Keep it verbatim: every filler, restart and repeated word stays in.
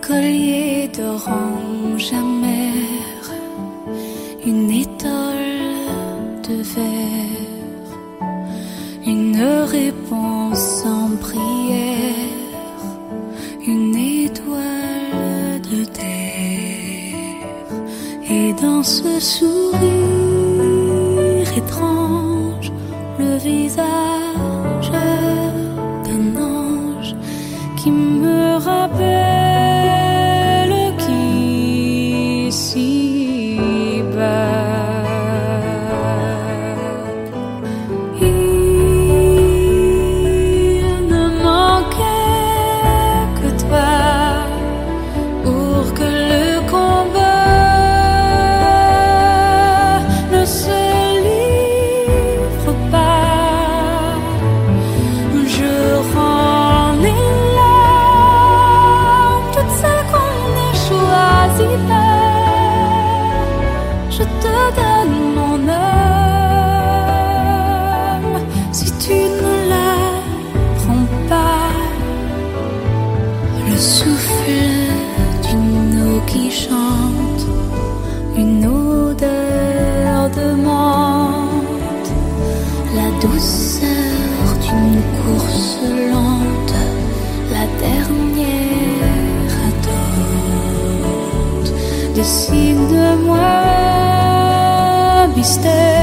collier d'orange amère, une étole de verre, une réponse en prière, une étoile de terre. Et dans ce sourire étrange, le visage d'un ange qui me rappelle qu'ici bas il ne manquait que toi pour que le combat ne se livre pas. Je rends les larmes, toutes celles qu'on a choisies là. Je te donne mon âme si tu ne la prends pas. Le souffle d'une eau qui chante, une odeur de menthe, la douceur d'une course lente, la dernière attente. Dessine-moi un mystère